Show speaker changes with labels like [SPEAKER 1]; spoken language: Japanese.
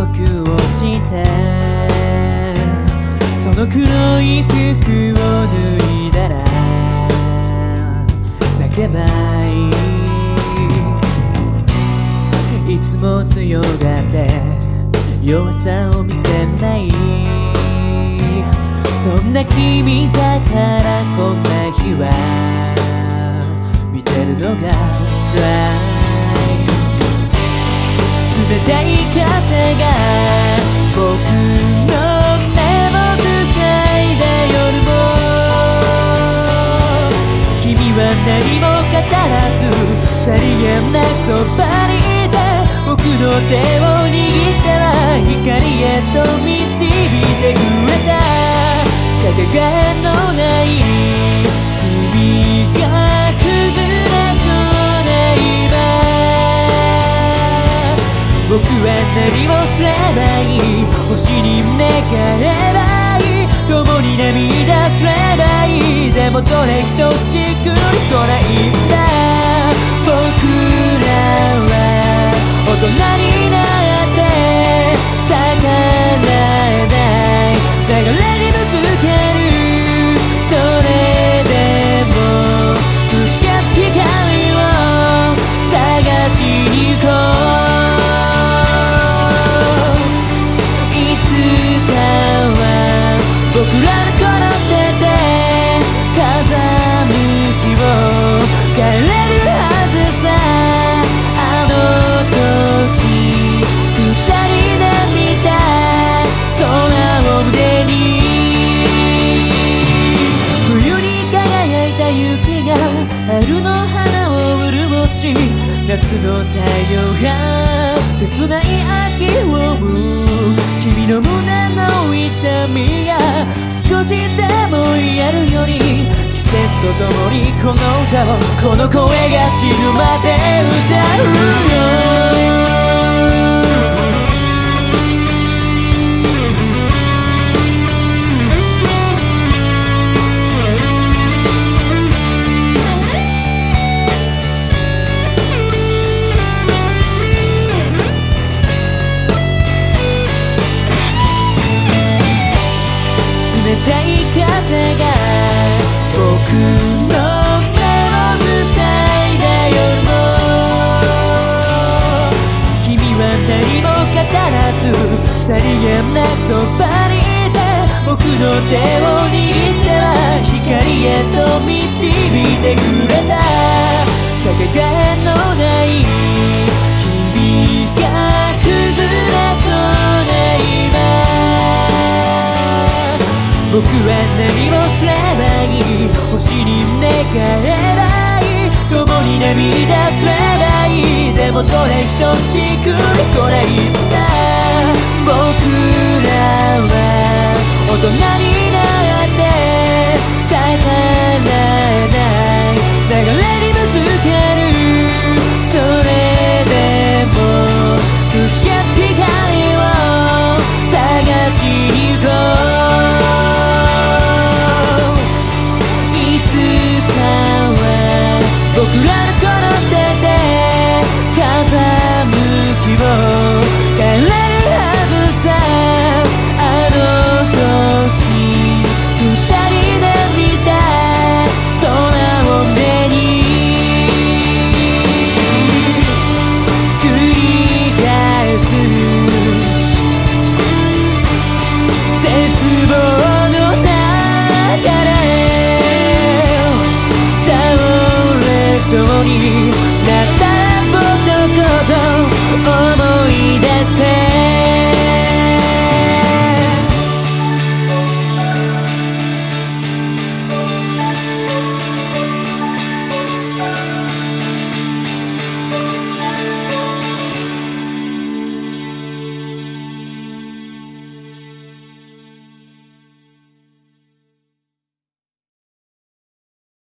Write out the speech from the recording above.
[SPEAKER 1] 呼吸をしてその黒い服を脱いだら泣けばいい。いつも強がって弱さを見せないそんな君だからこんな日は見てるのが辛い。冷たい風が僕の目を塞いだ夜も君は何も語らずさりげなくそばにいて僕の手を握っては光へと導いてくれた。かけがえのない君が崩れそうな今僕は何をすればいい。星に願えばいい。共に涙すればいい。でもどれ一つしっくりこないんだ。僕らは大人になって逆らえない流れにぶつける。それでも打ち消す光を探しに行こう。いつかは僕らのこの手で風向きを変えれるはずさ。あの時二人で見た空を胸に冬に輝いた雪が春の花を潤し夏の太陽が切ない秋を生む。君の胸の痛みが少しでも癒えるように季節とともにこの歌をこの声が死ぬまで歌うよ。冷たい風が僕の目を塞いだ夜も君は何も語らずさりげなくそばにいて僕の手を握っては光へと導いてくれた。かけがえのない君が崩れそうな今僕は何をすればいい。星に願えばいい。共に涙すればいい。でもどれ一つしっくりこない。